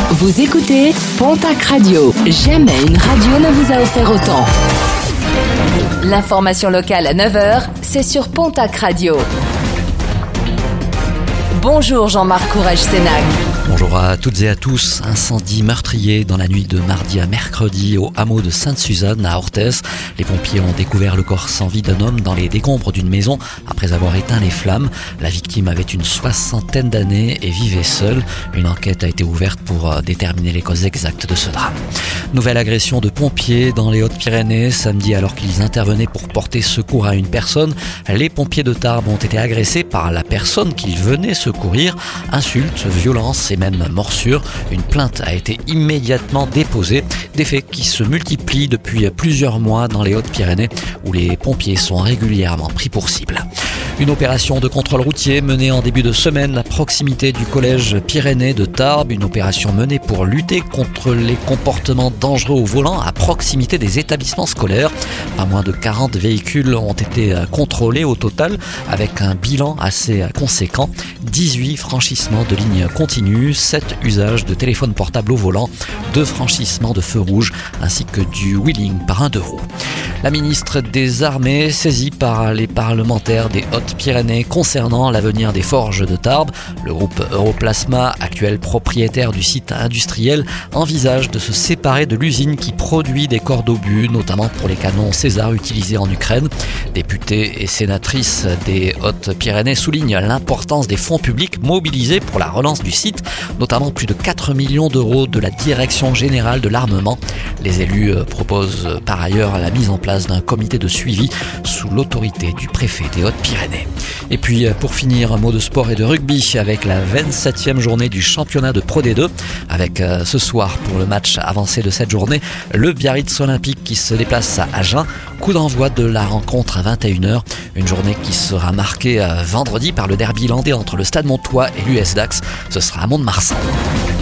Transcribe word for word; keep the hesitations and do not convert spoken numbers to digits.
Vous écoutez Pontac Radio. Jamais une radio ne vous a offert autant. L'information locale à neuf heures, c'est sur Pontac Radio. Bonjour Jean-Marc Courage-Sénac. Bonjour à toutes et à tous. Incendie meurtrier dans la nuit de mardi à mercredi au hameau de Sainte-Suzanne à Orthez. Les pompiers ont découvert le corps sans vie d'un homme dans les décombres d'une maison après avoir éteint les flammes. La victime avait une soixantaine d'années et vivait seule. Une enquête a été ouverte pour déterminer les causes exactes de ce drame. Nouvelle agression de pompiers dans les Hautes-Pyrénées. Samedi, alors qu'ils intervenaient pour porter secours à une personne, les pompiers de Tarbes ont été agressés par la personne qu'ils venaient secourir. Insultes, violences et même morsures. Une plainte a été immédiatement déposée. Des faits qui se multiplient depuis plusieurs mois dans les Hautes-Pyrénées où les pompiers sont régulièrement pris pour cible. Une opération de contrôle routier menée en début de semaine à proximité du collège Pyrénées de Tarbes. Une opération menée pour lutter contre les comportements dangereux au volant à proximité des établissements scolaires. Pas moins de quarante véhicules ont été contrôlés au total avec un bilan assez conséquent. dix-huit franchissements de lignes continues, sept usages de téléphone portable au volant, deux franchissements de feux rouges ainsi que du wheeling par un deux roues. La ministre des Armées, saisie par les parlementaires des Hautes-Pyrénées concernant l'avenir des forges de Tarbes. Le groupe Europlasma, actuel propriétaire du site industriel, envisage de se séparer de l'usine qui produit des cordes d'obus, notamment pour les canons César utilisés en Ukraine. Députés et sénatrices des Hautes-Pyrénées soulignent l'importance des fonds publics mobilisés pour la relance du site, notamment plus de quatre millions d'euros de la Direction générale de l'armement. Les élus proposent par ailleurs la mise en place d'un comité de suivi sous l'autorité du préfet des Hautes-Pyrénées. Et puis pour finir, un mot de sport et de rugby avec la vingt-septième journée du championnat de Pro D deux. Avec euh, ce soir pour le match avancé de cette journée, le Biarritz Olympique qui se déplace à Agen. Coup d'envoi de la rencontre à vingt et une heures. Une journée qui sera marquée euh, vendredi par le derby landais entre le Stade Montois et l'U S Dax. Ce sera à Mont-de-Marsan.